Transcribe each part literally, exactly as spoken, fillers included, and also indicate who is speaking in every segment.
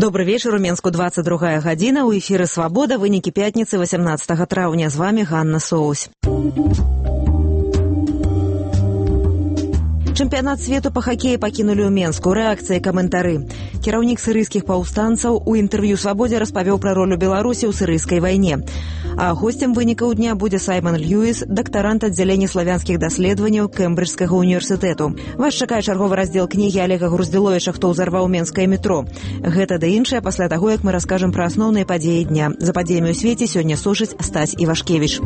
Speaker 1: Добрый вечер, у Менску двадцать другая гадзіна, у эфіры «Свабода», вынікі пятніцы восемнадцатага траўня. З вами Ганна Соусь. Чэмпіянат свету па хакеі пакінулі ў Менску. Рэакцыі, каментары. Кіраўнік сірыйскіх паўстанцаў у інтэрв'ю «Свабодзе» распавёў пра ролю Беларусі ў сірыйскай вайне. А госцем вынікаў дня будзе Саймон Льюіс, дактарант аддзялення славянскіх даследаванняў Кембриджскага універсітэту. Вас чакае чарговы раздзел кнігі Олега Груздзіловіча «Хто ўзарваў менскае метро». Гэта да іншае пасля таго, як мы раскажам пра асноўныя падзеі дня. За падзеямі ў свеце сёння сушыць Стась Івашкевіч.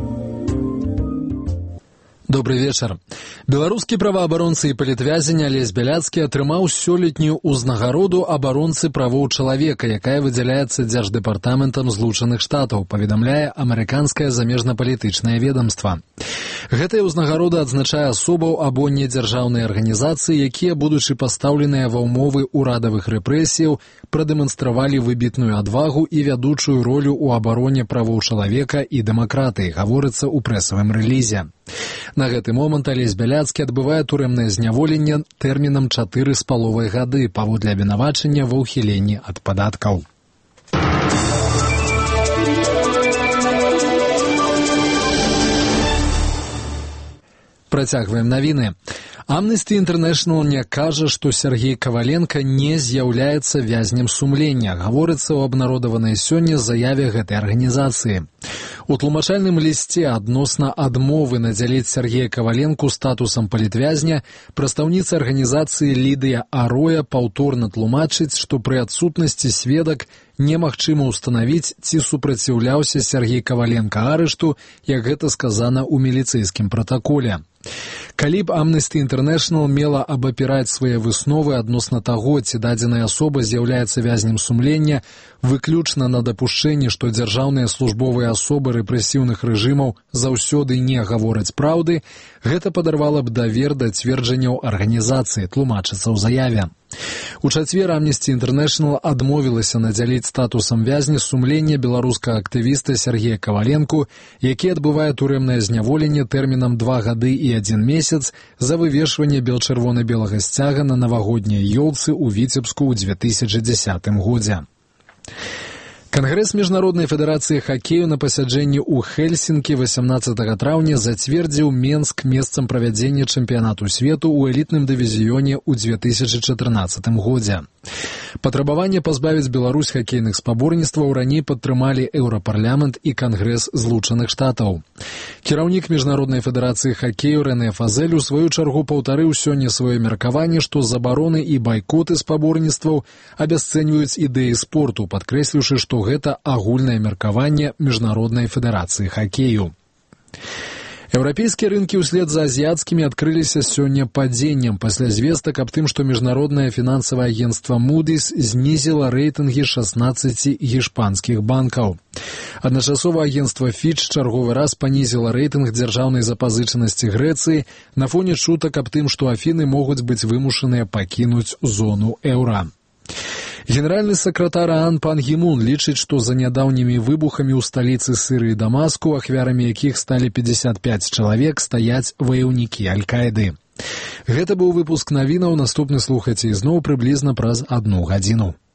Speaker 2: Добрый вечер. Беларускі праваабаронцы і палітвязень Алесь Бяляцкі атрымаў сёлетнюю ўзнагароду абаронцы правоў чалавека, якая выдзяляецца Дзярждэпартаментам Злучаных Штатаў, паведамляе амерыканскае замежнапалітычнае ведомства. Гэтая ўзнагарода адзначае асобаў або недзяржаўныя арганізацыі, якія, будучы пастаўленыя ва ўмовы ўрадавых рэпрэсіяў, прадэманстравалі выбітную адвагу і вядучую ролю ў абароне правоў чалавека і дэмакратыі, гаворыцца ў прэсавым рэлізе. На гэты момант Алесь Бяляцкі адбывае турэмнае зняволенне тэрмінам чатыры з паловай гады паводле абвінавачання ва ўхіленні ад падаткаў. Працягваем навіны. Amnesty International не кажа, што Сергей Каваленка не з'яўляецца вязнем сумлення, гаворыцца ў абнародаванай сёння заяве гэтай арганізацыі. У тлумачальным лісце адносна адмовы надзяліць Сергея Каваленку статусам палітвязня прадстаўніца арганізацыі Лідыя Ароя паўторна тлумачыць, што пры адсутнасці сведак немагчыма ўстанавіць, ці супраціўляўся Сергей Каваленка арышту, як гэта сказана ў міліцэйскім пратаколе. Калі б Amnesty International мела абапіраць свае высновы адносна таго, ці дадзеная асоба з'яўляецца вязнем сумлення, выключна на дапушчэнні, што дзяржаўныя службовыя асобы рэпрэсіўных рэжымаў заўсёды не гавораць праўды, гэта падарвала б давер да цверджанняў арганізацыі, тлумачыцца ў заяве. У чацвер Amnesty International адмовілася надзяліць статусам вязня сумлення беларускага актывіста Сергея Каваленку, які адбывае турэмнае зняволенне тэрмінам два гады і адзін месяц за вывешванне бел-чырвона-белага сцяга на навагодняй ёлцы ў Віцебску ў дзве тысячы дзесятым годзе. Кангрэс Міжнароднай федэрацыі хакею на пасяджэнні ў Хельсінкі васямнаццатага траўня зацвердзіў Менск месцам правядзення чэмпіянату свету ў элітным дывізіёне ў дзве тысячы чатырнаццатым годзе. Патрабаванне пазбавіць Беларусь хакейных спаборніцтваў раней падтрымалі Еўрапарламент і Кангрэс Злучаных Штатаў. Кіраўнік Міжнароднай федэрацыі хакею Рэнэ Фазель у сваю чаргу паўтарыў сёння сваё меркаванне, што забароны і байкоты спаборніцтваў абясцэньваюць ідэі спорту, падкрэсліўшы, што гэта агульнае меркаванне Міжнароднай федэрацыі хакею. Еўрапейскія рынкі ўслед за азіяцкімі адкрыліся сёння падзеннем пасля звестак аб тым, што міжнароднае фінансавае агенцтва Moody's знізіла рэйтынгі шаснаццаці гішпанскіх банкаў. Адначасова агенцтва Fitch чарговы раз панізіла рэйтынг дзяржаўнай запазычанасці Грэцыі на фоне чутак аб тым, што Афіны могуць быць вымушаныя пакінуць зону еўра. Генеральны сакратар ААН Пан Гі Мун лічыць, што за нядаўнімі выбухамі ў сталіцы Сырыі Дамаску, ахвярамі якіх сталі пятьдесят пять чалавек, стаяць ваяўнікі Аль-Каіды. Гэта быў выпуск навінаў, наступны слухайце ізноў прыблізна праз адну гадзіну.